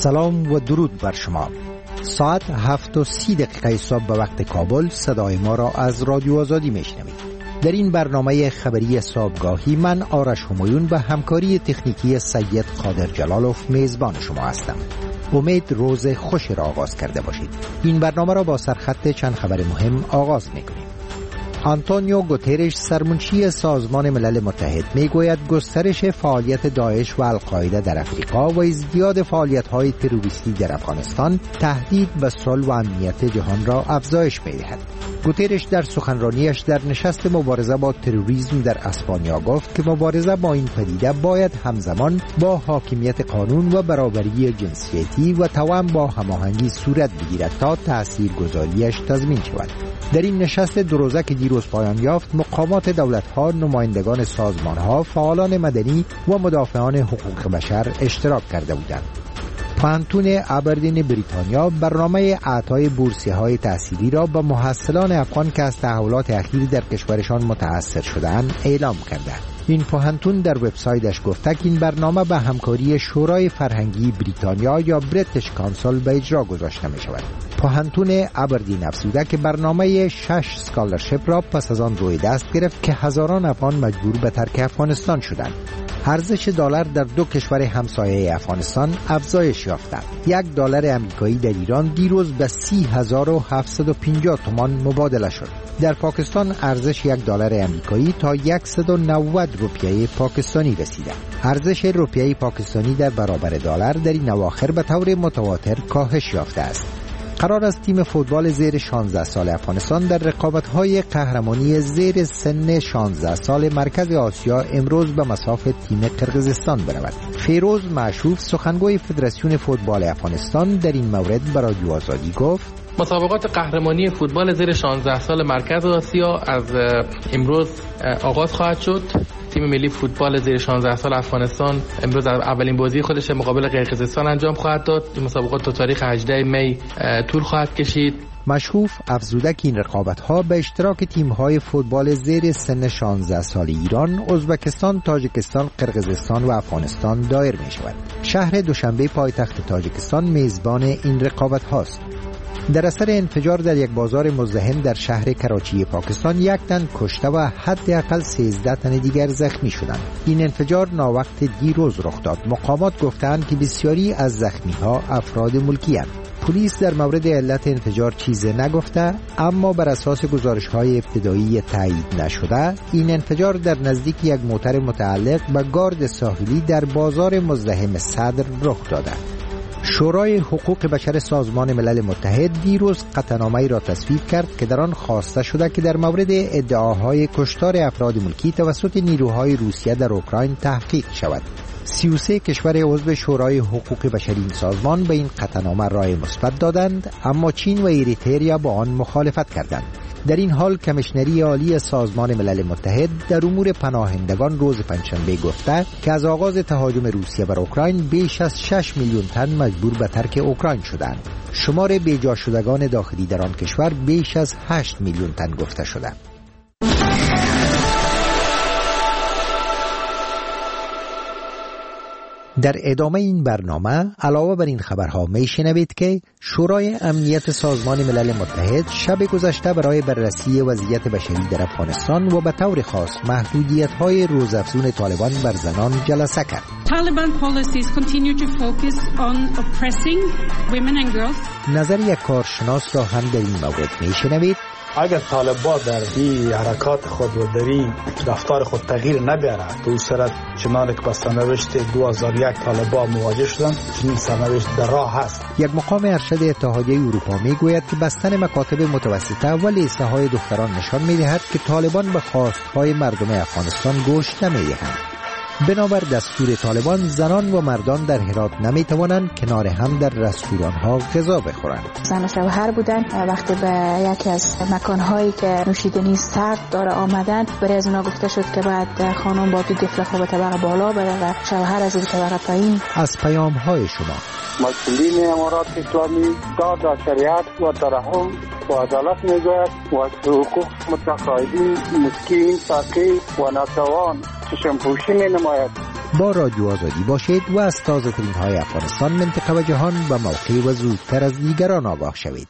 سلام و درود بر شما. ساعت 7:30 صبح به وقت کابل صدای ما را از رادیو آزادی میشنوید. در این برنامه خبری صبحگاهی من آرش همایون به همکاری تکنیکی سید قادر جلالوف میزبان شما هستم. امید روز خوش را آغاز کرده باشید. این برنامه را با سرخط چند خبر مهم آغاز میکنیم. آنتونیو گوترش سرمنشی سازمان ملل متحد میگوید گسترش فعالیت داعش و القاعده در افریقا و ازدیاد فعالیت‌های تروریستی در افغانستان تهدید به صلح و امنیت جهان را افزایش می‌دهد. گوترش در سخنرانیش در نشست مبارزه با تروریسم در اسپانیا گفت که مبارزه با این پدیده باید همزمان با حاکمیت قانون و برابری جنسیتی و توأم با هماهنگی صورت بگیرد تا تاثیرگذاریش تضمین شود. در این نشست دو روزه که دیروز پایان یافت، مقامات دولت‌ها، نمایندگان سازمان‌ها، فعالان مدنی و مدافعان حقوق بشر اشتراک کرده بودند. پوهنتون ابردین بریتانیا برنامه اعطای بورسیه‌های تحصیلی را به محصلان افغان که از تحولات اخیر در کشورشان متأثر شده‌اند اعلام کرده. این پوهنتون در وبسایتش گفته که این برنامه به همکاری شورای فرهنگی بریتانیا یا بریتیش کانسل به اجرا گذاشته می شود. پوهنتون ابردین افزوده که برنامه 6 اسکالرشیپ را پس از آن روی دست گرفت که هزاران افغان مجبور به ترک افغانستان شدند. ارزش دلار در دو کشور همسایه افغانستان افزایش یافت. $1 آمریکایی در ایران دیروز به 30,750 تومان مبادله شد. در پاکستان ارزش $1 آمریکایی تا 190 روپیه پاکستانی رسیده. ارزش روپیه پاکستانی در برابر دلار در این اواخر به طور متواتر کاهش یافته است. قرار است تیم فوتبال زیر 16 سال افغانستان در رقابت‌های قهرمانی زیر سن 16 سال مرکز آسیا امروز به مصاف تیم قرقیزستان برود. فیروز معشوف سخنگوی فدراسیون فوتبال افغانستان در این مورد به رادیو آزادی گفت: مسابقات قهرمانی فوتبال زیر 16 سال مرکز آسیا از امروز آغاز خواهد شد. تیم ملی فوتبال زیر 16 سال افغانستان امروز اولین بازی خودش مقابل قرقیزستان انجام خواهد داد. این مسابقات تا تاریخ 18 می طول خواهد کشید. مشهوف افزوده که این رقابت‌ها به اشتراک تیم‌های فوتبال زیر سن 16 سال ایران، ازبکستان، تاجیکستان، قرقیزستان و افغانستان دایر می‌شود. شهر دوشنبه پایتخت تاجیکستان میزبان این رقابت‌هاست. در اثر انفجار در یک بازار مزدحم در شهر کراچی پاکستان 1 تن کشته و حداقل 13 تن دیگر زخمی شدند. این انفجار ناوقت دیروز رخ داد. مقامات گفتند که بسیاری از زخمی‌ها افراد ملکی اند. پلیس در مورد علت انفجار چیزی نگفته، اما بر اساس گزارش‌های ابتدایی تایید نشده این انفجار در نزدیک یک موتر متعلق به گارد ساحلی در بازار مزدحم صدر رخ داده. شورای حقوق بشر سازمان ملل متحد دیروز قطعنامه‌ای را تصویب کرد که در آن خواسته شده که در مورد ادعاهای کشتار افراد ملکی توسط نیروهای روسیه در اوکراین تحقیق شود. 33 کشور عضو شورای حقوق بشری این سازمان به این قطعنامه رأی مثبت دادند، اما چین و اریتریا با آن مخالفت کردند. در این حال کمیشنری عالی سازمان ملل متحد در امور پناهندگان روز پنجشنبه گفته که از آغاز تهاجم روسیه بر اوکراین بیش از 6 میلیون تن مجبور به ترک اوکراین شدند. شمار بیجا شدگان داخلی در آن کشور بیش از 8 میلیون تن گفته شده. در ادامه این برنامه علاوه بر این خبرها میشنوید که شورای امنیت سازمان ملل متحد شب گذشته برای بررسی وضعیت بشری در افغانستان و به طور خاص محدودیت‌های روزافزون طالبان بر زنان جلسه کرد. Taliban policies continue to focus on oppressing women and girls. نظر یک کارشناس را هم در این مورد میشنوید. اگر طالبان در این حرکات خود و در این رفتار خود تغییر نبیاره، تو صورت چنانه که با سرنوشت 2001 طالبان مواجه شدن، چنین سرنوشت در راه هست. یک مقام ارشد اتحادیه اروپا میگوید که بستن مکاتب متوسطه و لیسته های دختران نشان میدهد که طالبان به خواستهای مردم افغانستان گوش نمیدهند. بنابر دستور طالبان زنان و مردان در هرات نمیتوانند کنار هم در رستوران‌ها غذا بخورند. زن و شوهر بودن وقتی به یکی از مکان‌هایی که نوشیدنی سرد داره آمدن، برای از اونا گفته شد که بعد خانم با دو طفل خود طبقه بالا بره و شوهر از طبقه پایین. از پیام‌های شما مسئولین امارات اسلامی داد شریعت و ترحم و عدالت میگوید و حقوق متقاعدین مسکین فقیر و ناتوان چشم‌پوشی می نماید. با رادیو آزادی باشید و از تازه ترین های افغانستان، منطقه و جهان به موقع و زودتر از دیگران آگاه شوید.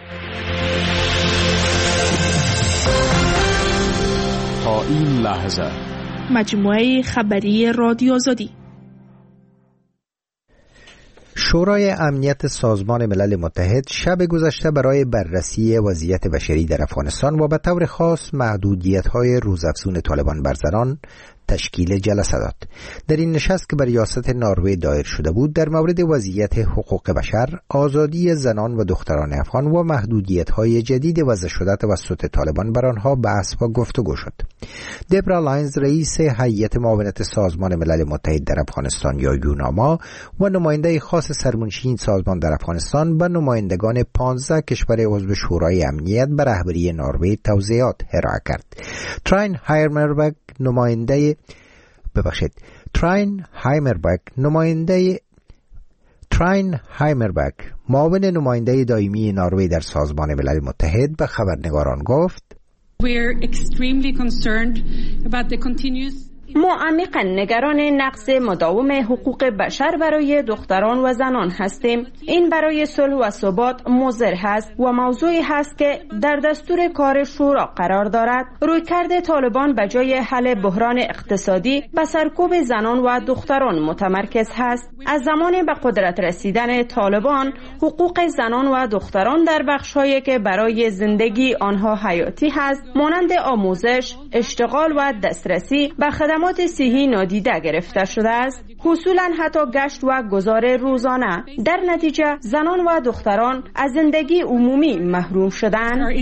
تا این لحظه مجموعه خبری رادیو آزادی. شورای امنیت سازمان ملل متحد شب گذشته برای بررسی وضعیت بشری در افغانستان و به طور خاص محدودیت‌های روزافزون طالبان بر زنان تشکیل جلسه داد. در این نشست که بر ریاست نروژ دایر شده بود، در مورد وضعیت حقوق بشر، آزادی زنان و دختران افغان و محدودیت‌های جدید وضع شده توسط طالبان بر آنها بحث و گفتگو شد. دبرا لاینز، رئیس هیئت معاونت سازمان ملل متحد در افغانستان یا یوناما و نماینده خاص سرمنشین سازمان در افغانستان به نمایندگان 15 کشور عضو شورای امنیت به رهبری نروژ توضیحات ارائه کرد. تراین هایمربک معاون نماینده دائمی نروژ در سازمان ملل متحد به خبرنگاران گفت: ما عمیقاً نگران نقض مداوم حقوق بشر برای دختران و زنان هستیم. این برای صلح و ثبات مضر است و موضوعی هست که در دستور کار شورا قرار دارد. رویکرد طالبان به جای حل بحران اقتصادی به سرکوب زنان و دختران متمرکز هست. از زمان به قدرت رسیدن طالبان، حقوق زنان و دختران در بخش‌هایی که برای زندگی آنها حیاتی هست، مانند آموزش، اشتغال و دسترسی به خدمات صحی نادیده گرفته شده است. اصولاً حتی گشت و گذار روزانه. در نتیجه زنان و دختران از زندگی عمومی محروم شدند.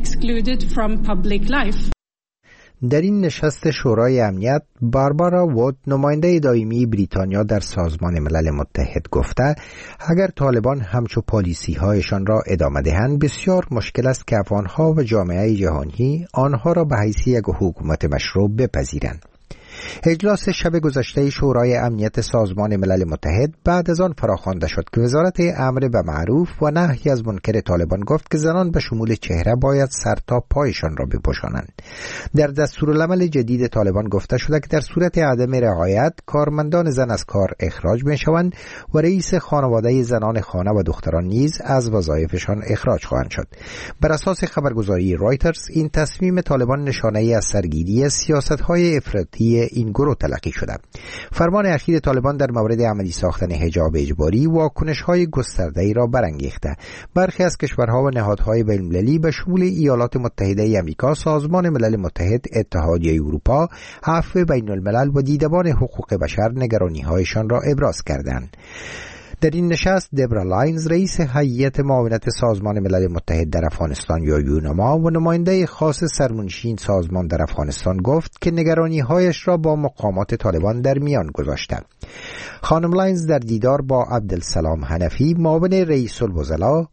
در این نشست شورای امنیت، باربارا وود، نماینده دائمی بریتانیا در سازمان ملل متحد، گفته اگر طالبان همچو پالیسی هایشان را ادامه دهند، بسیار مشکل است که افغانها و جامعه جهانی آنها را به حیث یک حکومت مشروع بپذیرند. اجلاس شب گذشته شورای امنیت سازمان ملل متحد بعد از آن فراخوانده شد که وزارت امر به معروف و نهی از منکر طالبان گفت که زنان به شمول چهره باید سر تا پایشان را بپوشانند. در دستورالعمل جدید طالبان گفته شده که در صورت عدم رعایت، کارمندان زن از کار اخراج میشوند و رئیس خانواده زنان خانه و دختران نیز از وظایفشان اخراج خواهند شد. بر اساس خبرگزاری رایترز، این تصمیم طالبان نشانه‌ای از سرگیری سیاست‌های افراطی این گروه تلقی شده. فرمان اخیر طالبان در مورد عملی ساختن حجاب اجباری واکنش‌های گسترده‌ای را برانگیخته. برخی از کشورها و نهادهای بین‌المللی به شمول ایالات متحده آمریکا، سازمان ملل متحد، اتحادیه اروپا، عفو بین‌الملل و دیدبان حقوق بشر نگرانی‌هایشان را ابراز کردند. در این نشست، دبرا لاینز، رئیس هیئت معاونت سازمان ملل متحد در افغانستان یا یوناما و نماینده خاص سرمنشین سازمان در افغانستان گفت که نگرانی‌هایش را با مقامات طالبان در میان گذاشته. خانم لاینز در دیدار با عبدالسلام حنفی، معاون رئیس الوزراء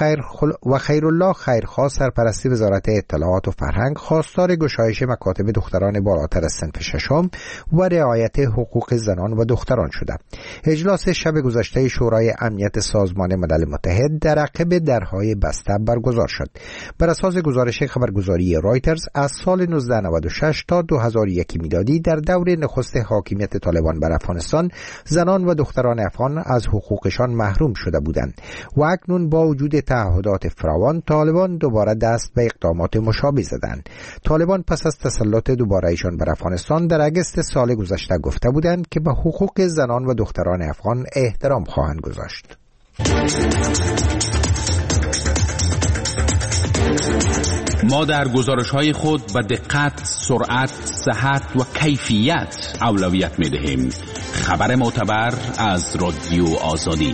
و خیرالله خیرخواه، سرپرست وزارت اطلاعات و فرهنگ، خواستار گشایش مکاتب دختران بالاتر از صنف ششم و رعایت حقوق زنان و دختران شده. اجلاس شب گذشته شورای امنیت سازمان ملل متحد در عقب درهای بسته برگزار شد. بر اساس گزارش خبرگزاری رایترز، از سال 1996 تا 2001 میلادی در دور نخست حاکمیت طالبان بر افغانستان، زنان و دختران افغان از حقوقشان محروم شده بودند و اکنون با وجود تعهدات فراوان، طالبان دوباره دست به اقدامات مشابه زدند. طالبان پس از تسلط دوباره ایشان بر افغانستان در اگست سال گذشته گفته بودند که به حقوق زنان و دختران افغان احترام خواهند گذاشت. ما در گزارش‌های خود به دقت، سرعت، صحت و کیفیت اولویت می‌دهیم. خبر معتبر از رادیو آزادی.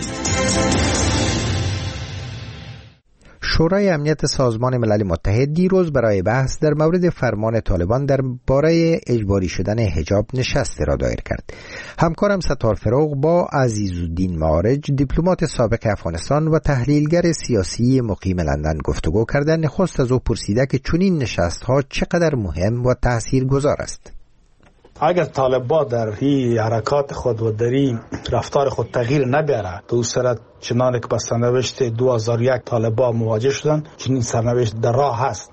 شورای امنیت سازمان ملل متحد دیروز برای بحث در مورد فرمان طالبان درباره اجباری شدن حجاب نشست را دایر کرد. همکارم ستار فروغ با عزیزالدین معارج، دیپلمات سابق افغانستان و تحلیلگر سیاسی مقیم لندن گفتگو کردند. نخست از او پرسیده که چنین نشست‌ها چقدر مهم و تاثیرگذار است. اگر طالبان در این حرکات خود و در این رفتار خود تغییر نبیاره، تو صورت چنانه که با سرنوشت 2001 طالبان مواجه شدن، چنین سرنوشت در راه هست.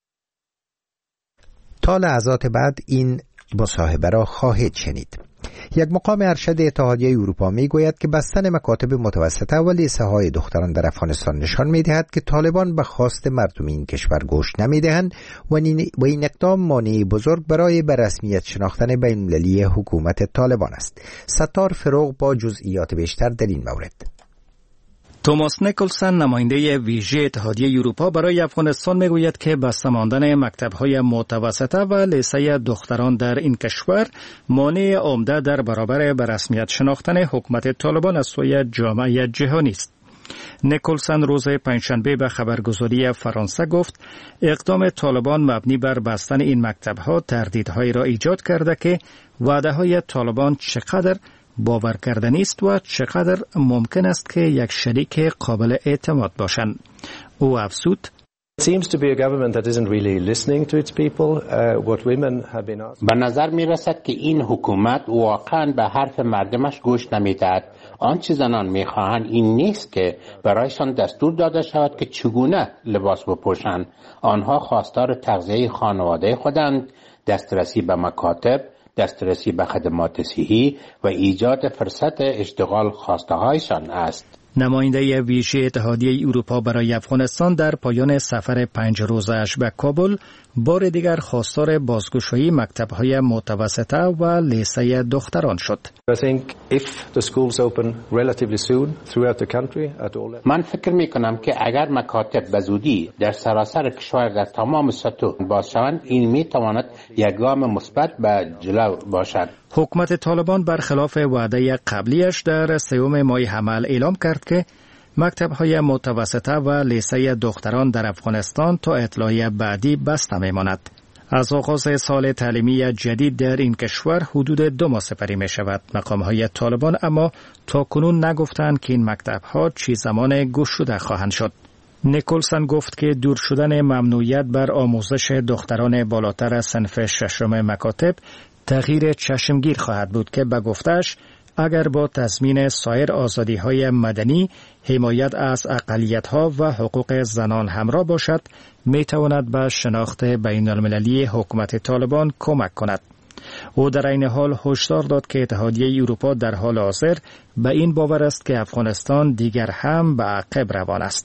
تا لحظات بعد این مصاحبه را خواهید شنید. یک مقام ارشد اتحادیه اروپا میگوید که بستن مکاتب متوسطه و لیسه های دختران در افغانستان نشان میدهد که طالبان به خواست مردم این کشور گوش نمیدهند و این اقدام مانع بزرگ برای به رسمیت شناختن بین المللی حکومت طالبان است. ستار فروغ با جزئیات بیشتر در این مورد. توماس نیکلسن، نماینده ویژه اتحادیه اروپا برای افغانستان، میگوید که بسته ماندن مکتب‌های متوسطه و لیسه دختران در این کشور مانع عمده در برابر به رسمیت شناختن حکومت طالبان از سوی جامعه جهانی است. نیکلسن روز پنجشنبه به خبرگزاری فرانسه گفت اقدام طالبان مبنی بر بستن این مکتب‌ها تردیدهایی را ایجاد کرده که وعده‌های طالبان چقدر باور کردنی است و چقدر ممکن است که یک شریک قابل اعتماد باشند. او افزود به نظر می رسد که این حکومت واقعا به حرف مردمش گوش نمی دهد. آنچه زنان می خواهند این نیست که برایشان دستور داده شود که چگونه لباس بپوشند. آنها خواستار تغذیه خانواده خودند، دسترسی به مکاتب، دسترسی به خدمات صحی و ایجاد فرصت اشتغال خواسته هایشان است. نماینده ویژه اتحادیه اروپا برای افغانستان در پایان سفر 5 روزش به کابل بار دیگر خواستار بازگشایی مکتب‌های متوسطه و لیسه دختران شد. من فکر می‌کنم که اگر مکاتب به زودی در سراسر کشور در تمام سطوح باز شوند، این می‌تواند یک گام مثبت به جلو باشد. حکومت طالبان برخلاف وعده قبلیش در 3 ماه حمل اعلام کرد که مکتب‌های متوسطه و لیسه دختران در افغانستان تا اطلاع بعدی بسته می‌ماند. از آغاز سال تعلیمی جدید در این کشور حدود 2 ماه سپری می‌شود. مقام‌های طالبان اما تاکنون نگفتند که این مکتب‌ها چه زمان گشوده خواهند شد. نیکلسن گفت که دور شدن ممنوعیت بر آموزش دختران بالاتر از صنف 6 مکاتب تغییر چشمگیر خواهد بود که به گفتش اگر با تضمین سایر آزادی‌های مدنی، حمایت از اقلیت‌ها و حقوق زنان همراه باشد، می‌تواند به شناخت بین‌المللی حکومت طالبان کمک کند. او در این حال هشدار داد که اتحادیه اروپا در حال حاضر به این باور است که افغانستان دیگر هم به عقب روان است.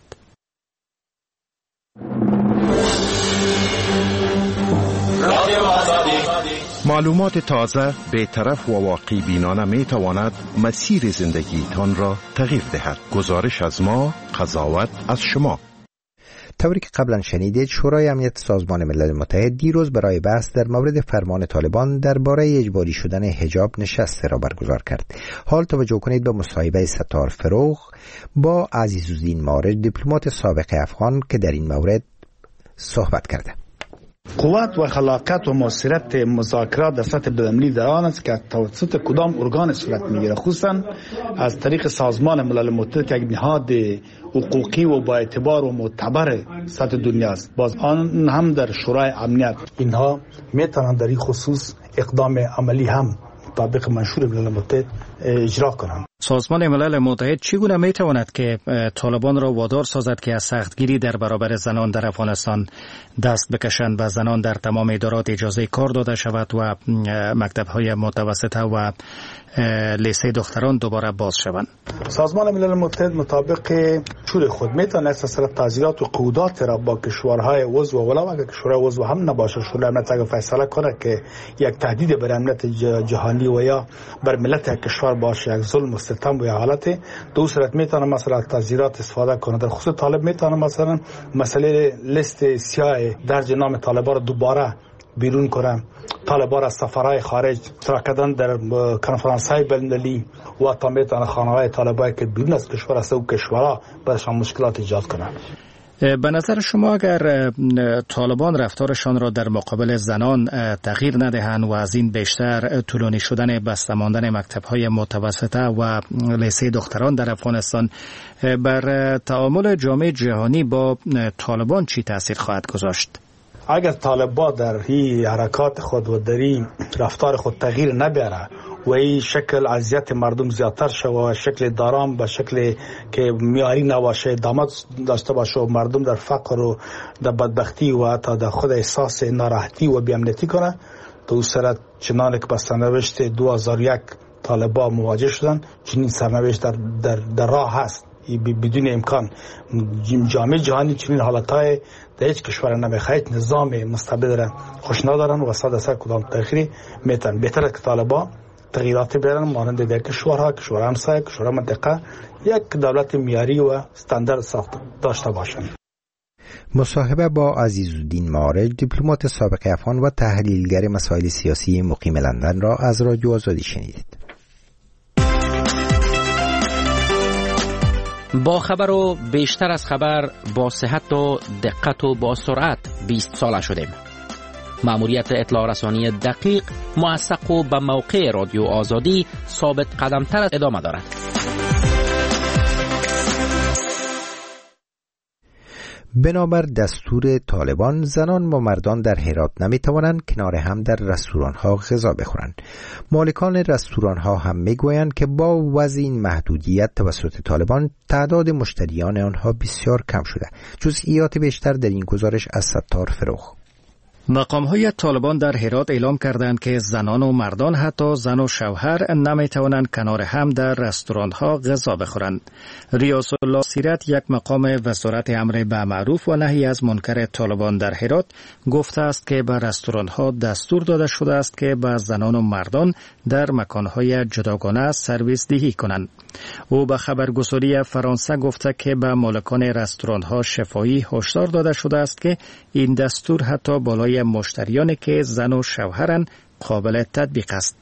معلومات تازه، بی‌طرف و واقعی بینانه می تواند مسیر زندگیتان را تغییر دهد. گزارش از ما، قضاوت از شما. طوری که قبلا شنیدید، شورای امنیت سازمان ملل متحد دیروز برای بحث در مورد فرمان طالبان درباره اجباری شدن حجاب نشست را برگزار کرد. حال توجه کنید به مصاحبه ستار فروغ با عزیزالدین مارج، دیپلمات سابق افغان که در این مورد صحبت کرده. قوت و خلاقیت و مؤثریت مذاکرات در سطح بین‌المللی در آن است که توسط کدام ارگان صورت می‌گیرد، خصوصا از طریق سازمان ملل متحد که یک نهاد حقوقی و با اعتبار و معتبر سطح دنیا است. باز آن هم در شورای امنیت اینها میتونند در این خصوص اقدام عملی هم مطابق منشور ملل متحد اجرا کنند. سازمان ملل متحد چگونه میتواند که طالبان را وادار سازد که از سختگیری در برابر زنان در افغانستان دست بکشند و زنان در تمام ادارات اجازه کار داده شود و مکتب‌های متوسطه و لیسه دختران دوباره باز شوند؟ سازمان ملل متحد مطابق شور خود میتواند سلسله تعزیرات و قیودات را با کشورهای عضو ولو اگر کشورهای عضو هم نباشه شورای امنیت اگر فیصله کنه که یک تهدید بر امنیت جهانی و یا بر ملت یک کشور باشه، یک ظلم و ستم و یا حالت، دو صورت میتونه مثلا تعزیرات استفاده کنه. در خصوص طالب میتونه مثلا مسئله لیست سیاه درج نام طالبان را دوباره بیرون کنه، طالبان از سفرهای خارج ترکدن در کنفرانس‌های بین‌المللی و تا میتونه خانه‌های طالبان که بیرون از کشور است و کشورها برشان مشکلات ایجاد کنه. به نظر شما اگر طالبان رفتارشان را در مقابل زنان تغییر ندهند و از این بیشتر طولانی شدن بسته ماندن مکتب‌های متوسطه و لیسه دختران در افغانستان بر تعامل جامعه جهانی با طالبان چی تأثیر خواهد گذاشت؟ اگر طالبان در این حرکات خود و در این رفتار خود تغییر نبیاره و این شکل اذیت مردم زیادتر شود و شکل دارام به شکل که معیاری نباشه ادامه داشته باشه و مردم در فقر و در بدبختی و حتی در خود احساس ناراحتی و بی‌امنیتی کنه، تو صورت چنانه که به سرنوشت 2001 طالبان مواجه شدن. چنین سرنوشت در راه هست. بدون امکان جامعه جهانی چنین حالتهای در هیچ کشور نمیخواهید نظام مستبد را خوش ندارن و صد اثر کدام تغییری میتن. بهتر است که طالبان تغییرات بیارن مانند در کشورها، کشور همسایه، کشور منطقه یک دولت معیاری و استاندارد داشته باشند. مصاحبه با عزیزالدین معارج، دیپلمات سابق افغان و تحلیلگر مسائل سیاسی مقیم لندن را از رادیو آزادی شنیدید. با خبر و بیشتر از خبر، با صحت و دقت و با سرعت 20 ساله شدیم. مأموریت اطلاع رسانی دقیق، موثق و به موقع رادیو آزادی ثابت قدمتر ادامه دارد. بنابر دستور طالبان، زنان و مردان در هرات نمی توانند کنار هم در رستوران‌ها غذا بخورند. مالکان رستوران‌ها هم میگویند که با وضع این محدودیت توسط طالبان تعداد مشتریان آنها بسیار کم شده. جزئیات بیشتر در این گزارش از ستار فروخ. مقام‌های طالبان در هرات اعلام کردند که زنان و مردان، حتی زن و شوهر، نمی‌توانند کنار هم در رستوران‌ها غذا بخورند. ریاض الله سیرت، یک مقام وزارت امر به معروف و نهی از منکر طالبان در هرات، گفته است که به رستوران‌ها دستور داده شده است که به زنان و مردان در مکان‌های جداگانه سرویس دهی کنند. او به خبرگزاری فرانسه گفته که به مالکان رستوران‌ها شفاهی هشدار داده شده است که این دستور حتی بالای مشتریانی که زن و شوهرند قابل تطبیق است.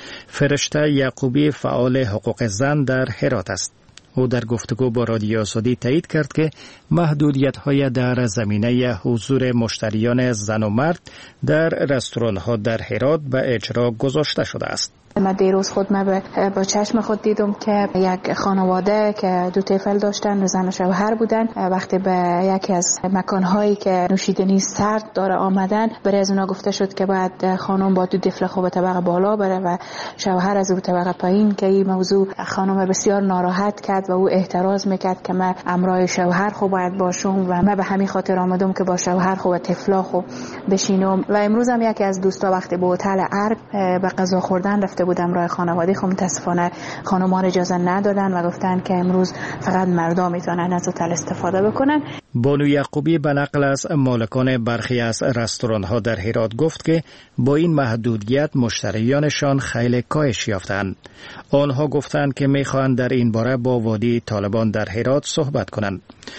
فرشته یعقوبی، فعال حقوق زن در هرات است. او در گفتگو با رادیو آزادی تایید کرد که محدودیت‌های در زمینه حضور مشتریان زن و مرد در رستوران‌ها در هرات به اجرا گذاشته شده است. من دیروز خود با چشم خود دیدم که یک خانواده که دو طفل داشتن و زن و شوهر بودن، وقتی به یکی از مکانهایی که نوشیدنی سرد داره آمدن، برای از اونا گفته شد که باید خانم با دو طفل خود به طبقه بالا بره و شوهر از او طبقه پایین، که این موضوع خانم بسیار ناراحت کرد و او اعتراض میکرد که من امرای شوهر خود باید باشم و من به همین خاطر آمدم که با شوهر خود و طفلا خود بشینم. و امروز هم یکی از دوستا وقتی به هتل ارگ به غذا خوردن رفته بودم راه خانواده، خب متاسفانه خانم‌ها اجازه ندادن و گفتن که امروز فقط مردان میتونن از هتل استفاده بکنن. بانو یعقوبی به نقل از مالکان برخی از رستوران‌ها در هرات گفت که با این محدودیت مشتریانشان خیلی کاهش یافتند. آنها گفتند که می‌خواهند در این باره با وادی طالبان در هرات صحبت کنند.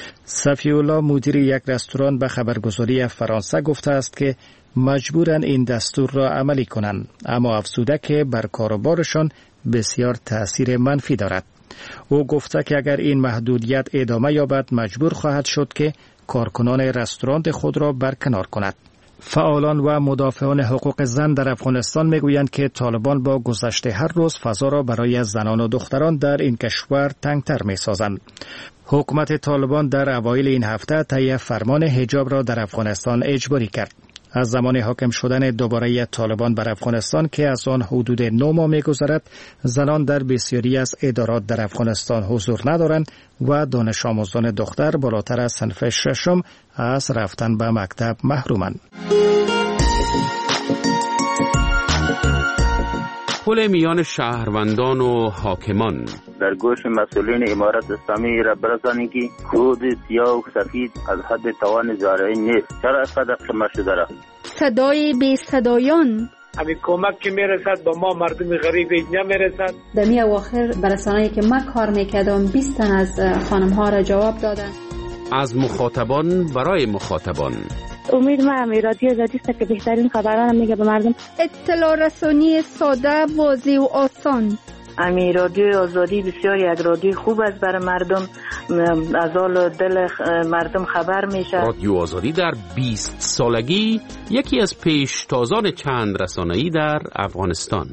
صفی الله، مدیر یک رستوران، به خبرگزاری فرانسه گفته است که مجبورن این دستور را عملی کنند، اما افزوده که بر کاروبارشان بسیار تأثیر منفی دارد. او گفته که اگر این محدودیت ادامه یابد مجبور خواهد شد که کارکنان رستوران خود را برکنار کند. فعالان و مدافعان حقوق زن در افغانستان میگویند که طالبان با گذشت هر روز فضا را برای زنان و دختران در این کشور تنگتر میسازند. حکومت طالبان در اوایل این هفته طی فرمان حجاب را در افغانستان اجباری کرد. از زمان حاکم شدن دوباره طالبان بر افغانستان که از آن حدود 9 ماه می‌گذرد، زنان در بسیاری از ادارات در افغانستان حضور ندارند و دانش آموزان دختر بالاتر از صنف 6 از رفتن به مکتب محرومند. پل میان شهروندان و حاکمان. در گوش مسئولین امارت اسلامی را برسانید که کود سیاه و سفید از حد توان زارعین نیست. چرا اینقدر کم شده را؟ صدای بی صدایان. همین کمک که میرسد با ما مردم غریب نمیرسد. در می اواخر برسانه‌ای که من کار میکردم 20 تن از خانم ها را جواب دادن. از مخاطبان برای مخاطبان. امید ما رادیو آزادی است که بهترین خبران میگه به مردم. اطلاع رسانی ساده، واضح و آسان. رادیو آزادی بسیار یک رادیو خوب است برای مردم، از حال دل مردم خبر میشه. رادیو آزادی در 20 سالگی یکی از پیشتازان چند رسانه‌ای در افغانستان.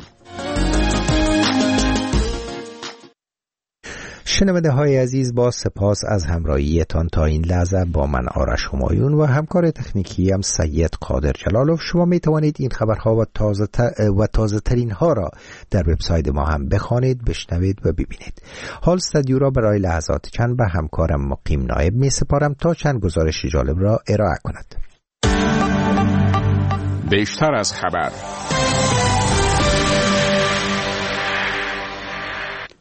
شنونده های عزیز، با سپاس از همراهیتان تا این لحظه با من آرش همایون و همکار تکنیکی هم سید قادر جلالوف. شما می توانید این خبرها و تازه ترین ها را در وبسایت ما هم بخوانید، بشنوید و ببینید. حال استودیو را برای لحظات چند به همکارم مقیم نایب می سپارم تا چند گزارش جالب را ارائه کند. بیشتر از خبر.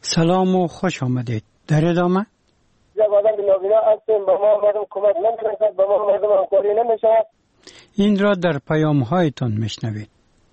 سلام و خوش آمدید. در ادامه آدم نابینا هستیم، به ما مردم کمک نمی‌رسد، به ما مردم همکاری نمی‌شود. این را در پیام‌هایتان میشنوید.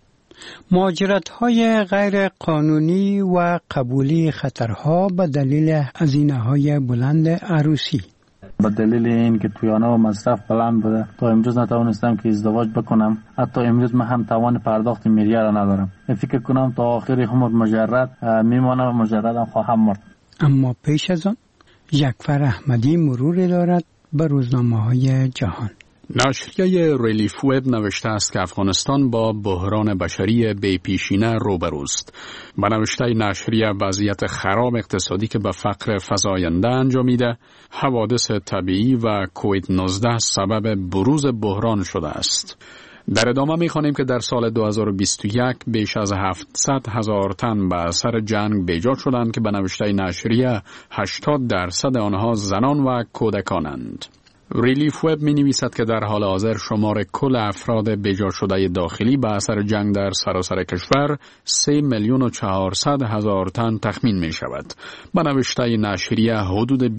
مهاجرت‌های غیر قانونی و قبولی خطرها به دلیل هزینه‌های بلند عروسی. به دلیل اینکه تویانه و مصرف بلند بوده تا امروز نتوانستم که ازدواج بکنم. حتی امروز من هم توان پرداخت میریه را ندارم. فکر کنم تا آخر عمر مجرد میمانم و مجردم خواهم مرد. اما پیش از آن جعفر احمدی مروری دارد به روزنامه‌های جهان. نشریه ریلیف وب نوشته است که افغانستان با بحران بشری بی‌پیشینه روبروست. به نوشته نشریه وضعیت خراب اقتصادی که به فقر فزاینده انجامیده، حوادث طبیعی و کووید 19 سبب بروز بحران شده است. در ادامه می‌خوانیم که در سال 2021 بیش از 700,000 تن به اثر جنگ بیجا شدند که به نوشته نشریه 80% آنها زنان و کودکانند. ریلیف وب می نویسد که در حال حاضر شمار کل افراد بیجا شده داخلی به اثر جنگ در سراسر کشور 3,400,000 تن تخمین می شود. به نوشته نشریه حدود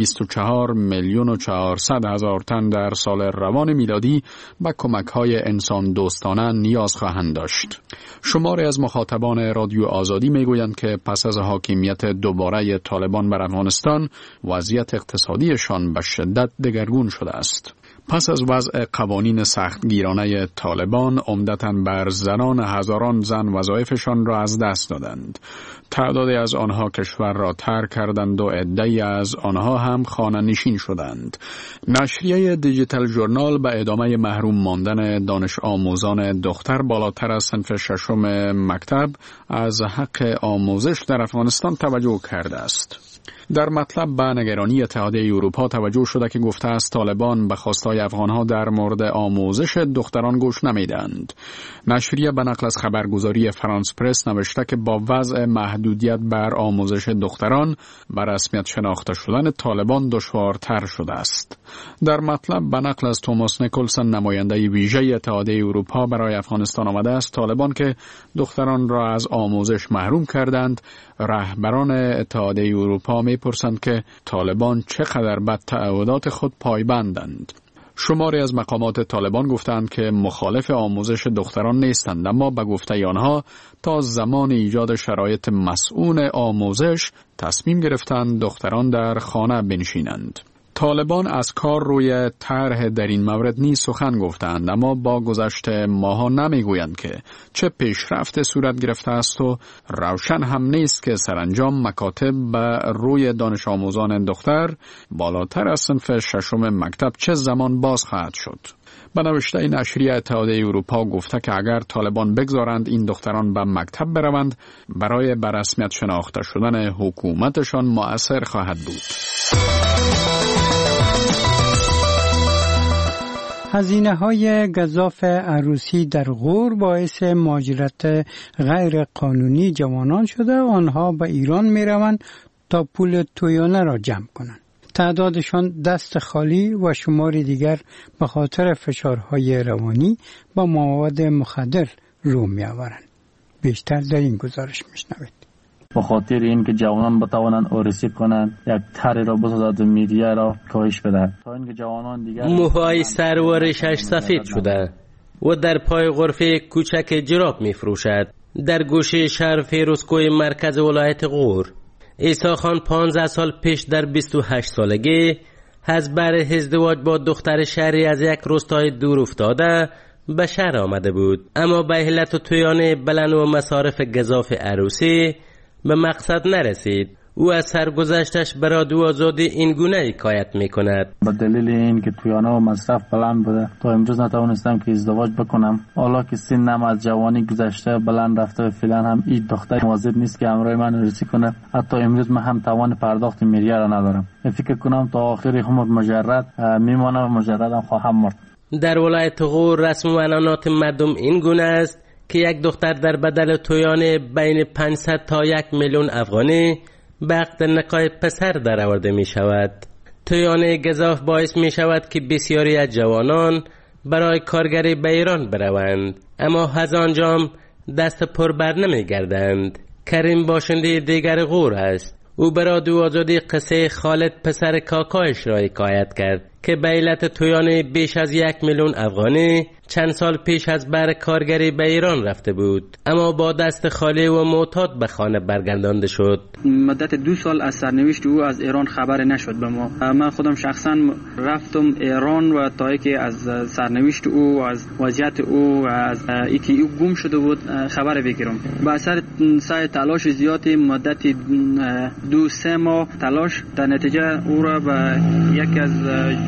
24,400,000 تن در سال روان میلادی به کمک های انسان دوستانه نیاز خواهند داشت. شماری از مخاطبان رادیو آزادی می گویند که پس از حاکمیت دوباره طالبان بر افغانستان وضعیت اقتصادیشان به شدت دگرگون شده است. پس از وضع قوانین سختگیرانه طالبان، عمدتاً بر زنان هزاران زن وظایفشان را از دست دادند. تعدادی از آنها کشور را ترک کردند و عده‌ای از آنها هم خانه نشین شدند. نشریه دیجیتال ژورنال به ادامه محروم ماندن دانش آموزان دختر بالاتر از صنف ششم مکتب از حق آموزش در افغانستان توجه کرده است. در مطلب به نگرانی اتحادیه اروپا توجه شده که گفته است طالبان به خواستهای افغانها در مورد آموزش دختران گوش نمیدند. نشریه به نقل از خبرگزاری فرانس پرس نوشته که با وضع محدودیت بر آموزش دختران بر رسمیت شناخته شدن طالبان دشوارتر شده است. در مطلب به نقل از توماس نیکلسن نماینده ویژه اتحادیه اروپا برای افغانستان آمده است طالبان که دختران را از آموزش محروم کردند. رهبران اتحادیه اروپا می‌پرسند که طالبان چقدر به تعهدات خود پایبندند. شماری از مقامات طالبان گفتند که مخالف آموزش دختران نیستند، اما به گفته آنها تا زمان ایجاد شرایط مسئول آموزش تصمیم گرفتند دختران در خانه بنشینند. طالبان از کار روی طرح در این مورد نیز سخن گفتند، اما با گذشت ماه‌ها نمیگویند که چه پیشرفت صورت گرفته است و روشن هم نیست که سرانجام مکاتب به روی دانش آموزان دختر بالاتر از صنف ششم مکتب چه زمان باز خواهد شد. به نوشته نشریه اتحادیه اروپا گفته که اگر طالبان بگذارند این دختران به مکتب بروند برای به رسمیت شناخته شدن حکومتشان مؤثر خواهد بود. هزینه‌های گزاف عروسی در غور باعث مهاجرت غیر قانونی جوانان شده و آنها به ایران می‌روند تا پول تویانه را جمع کنند. تعدادشان دست خالی و شماری دیگر به خاطر فشارهای روانی با مواد مخدر رو می‌آورند. بیشتر در این گزارش می‌شنوید. به خاطر اینکه جوانان بتوانند عروسی کنند یک طرح را بسازد و میدیه را کاهش بدهد تا اینکه جوانان دیگر موهای سر و ریشش سفید شده و در پای غرفه کوچک جراب میفروشد. در گوشه شهر فیروزکوه مرکز ولایت غور عیسی خان 15 سال پیش در 28 سالگی از بر ازدواج با دختر شهری از یک روستای دور افتاده به شهر آمده بود، اما به علت تویانه بلند و مصارف گزاف عروسی به مقصد نرسید. او از سرگذشتش به رادیو آزادی این گونه حکایت میکند: به دلیل اینکه تویانه و مصرف بلند بوده تا امروز نتوانستم که ازدواج بکنم. حالا که سنم از جوانی گذشته بلند رفته و فعلا هم این دختر مواظب نیست که همراه من عروسی کنه. حتی امروز من هم توان پرداخت میریه را ندارم. فکر کنم تا آخر عمر مجرد میمانم و مجردم خواهم مرد. در ولایت غور رسم و عنعنات مردم این گونه است که یک دختر در بدل تویانه بین 500 تا 1 میلیون افغانی به عقد نکاح پسر درآورده می شود. تویانه گزاف باعث می شود که بسیاری از جوانان برای کارگری به ایران بروند، اما از آنجام دست پر بر نمی گردند. کریم باشنده دیگر غور است. او به رادیو آزادی قصه خالد پسر کاکایش را حکایت کرد که به علت تویان بیش از 1 میلیون افغانی چند سال پیش از بر کارگری به ایران رفته بود، اما با دست خالی و معتاد به خانه برگردانده شد. مدت 2 سال از سرنوشت او از ایران خبر نشد به ما. من خودم شخصا رفتم ایران و تا اینکه از سرنوشت او، از وضعیت او، از اینکه او گم شده بود خبر بگیرم. با اثر سعی تلاش زیادی مدت 2-3 ماه تلاش، در نتیجه او را به یک از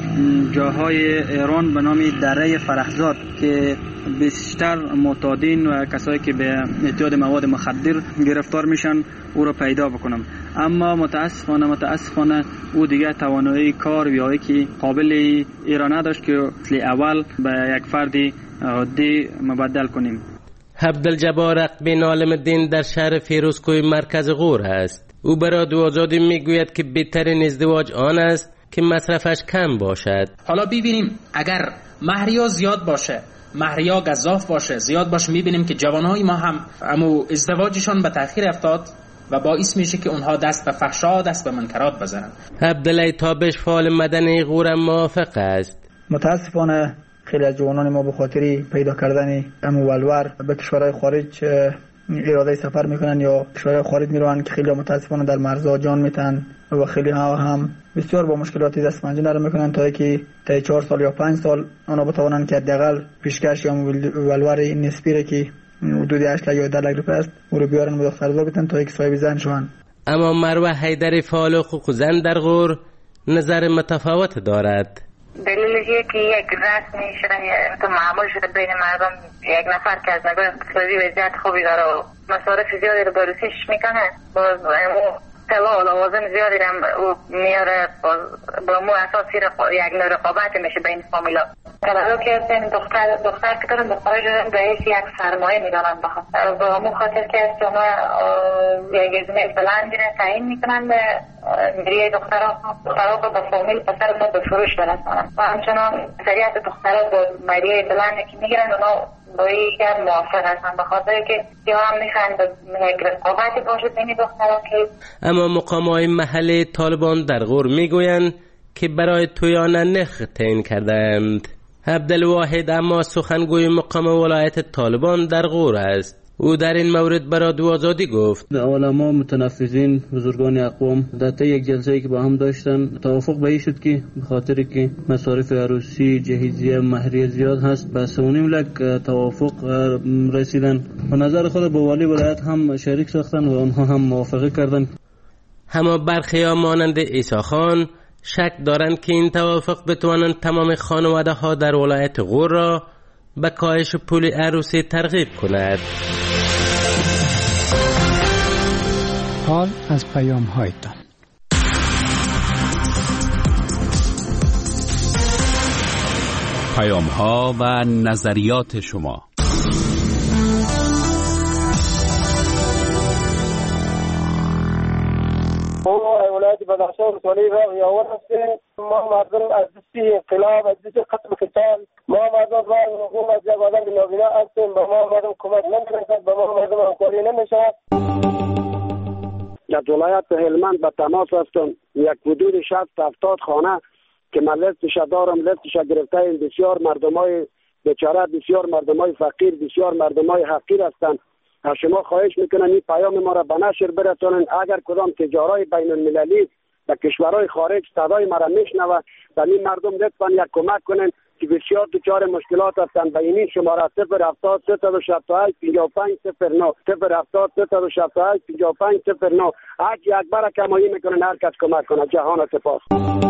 جاهای ایران به نام دره فرخزاد که بیشتر معتادین و کسایی که به اعتیاد مواد مخدر گرفتار میشن او را پیدا بکنم. اما متاسفانه او دیگه توانایی کار یا که قابل ایران نداشت که اول به یک فردی عادی مبدل کنیم. عبدالجبار بن عالم الدین در شهر فیروزکوی مرکز غور است. او به رادیو آزادی میگوید که بهترین ازدواج آن است که مصرفش کم باشد. حالا ببینیم اگر مهریا زیاد باشه، مهریا گزاف باشه، زیاد باشه، میبینیم که جوانهای ما هم امو ازدواجشان به تأخیر افتاد و باعث میشه که اونها دست به فحشا، دست به منکرات بزنن. عبدالله تابش فعال مدنی غور موافق است. متاسفانه خیلی از جوانان ما به خاطر پیدا کردن امو ولور به کشورهای خارج اراده سفر میکنن یا کشورهای خارج میروند که خیلی متاسفانه در مرزها جان میتن و خیلی ها هم بسیار با مشکلاتی دست پنجه نرم میکنن تا اینکه تا 4 سال یا 5 سال آنها بتوانند که حداقل پیشکش یا ولور نسبی که حدود 8 یا 10 لک روپیه است او رو بیارن به دخترزا بدن تا اینکه صاحب زن شوند. اما مروه حیدری فعال حقوق زن در غور نظر متفاوت دارد. دلیلش که یک رسمی شده تو معمول شده بین مردم، یک نفر که از نظر اقتصادی وضعیت خوبی داره و مصارف زیادی رو بررسیش میکنه، باز طلا و لوازم زیادی رو او میاره، با مو اساسی یک نوع رقابت میشه بین فامیلا. کلالو که دختر که دارن دخترای جدن به حیث یک سرمایه میدانن بخواد با همون خاطر که شما یک ازمه بلندی رو تعیین میکنن به مریه دخترها رو به فامیل پسر ما به فروش برسانن و همچنان سریعت دخترها به مریه بلندی که میگیرن اونا با یک موافق هستن به خاطر که یا هم میخوان به یک رقابتی باشه بین دخترها که. اما مقام‌های محلی طالبان در غور میگویند که برای تویانه نرخ تعیین کردند. عبدالواحد اما سخنگوی مقام ولایت طالبان در غور است. او در این مورد به رادیو آزادی گفت علما متنفذین بزرگان اقوام در طی یک جلسه‌ای که با هم داشتن توافق به این شد که به خاطر که مصارف عروسی، جهیزیه، مهریه زیاد هست به 3.5 لک توافق رسیدن و نظر خود با والی ولایت هم شریک ساختن و آنها هم موافقه کردند. اما برخی‌ها مانند عیسی خان شک دارند که این توافق بتوانند تمام خانواده ها در ولایت غور را به کاهش پول عروسی ترغیب کند. حال از پیام هایتان. پیام ها و نظریات شما. ولایت بدخشان ولسوالی را یاور هستیم. ما مردم از دستی انقلاب، از دستی قتل قتال، ما مردم را حکومت از یک آدم نابینا هستیم. به ما مردم کمک نمی‌رسد، به ما مردم همکاری نمی‌شود. در ولایت هلمند به تماس هستم. یک حدود 60-70 خانه که من لیستش دارم، لیستش گرفته این بسیار مردمای بیچاره، بسیار مردمای فقیر، بسیار مردمای حقیر هستند. از شما خواهش میکنم این پیام ما را به نشر برسانید. اگر کدام تجارای بین المللی به کشورهای خارج صدای ما را میشنوه و این مردم لطفا یک کمک کنند که بسیار دچار مشکلات هستند. به این شماره 070 378 5509 070 378 5509 هرچی اکبر کمایی میکنن هر کس کمک کنه. جهان سپاس.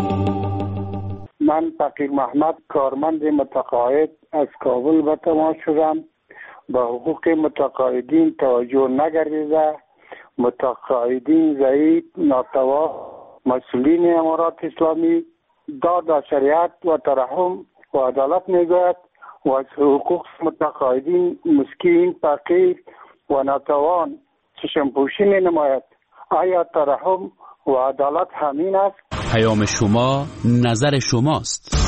من فقیر محمد کارمند متقاعد از کابل به تماس شدم. به حقوق متقاعدین توجه نگردیده، متقاعدین ضعیف، ناتوا، مسئولین امارات اسلامی داد و شریعت و ترحم و عدالت میگوید و از حقوق متقاعدین مسکین، فقیر و ناتوان چشم پوشی می نماید. آیا ترحم و عدالت همین است؟ پیام شما نظر شماست.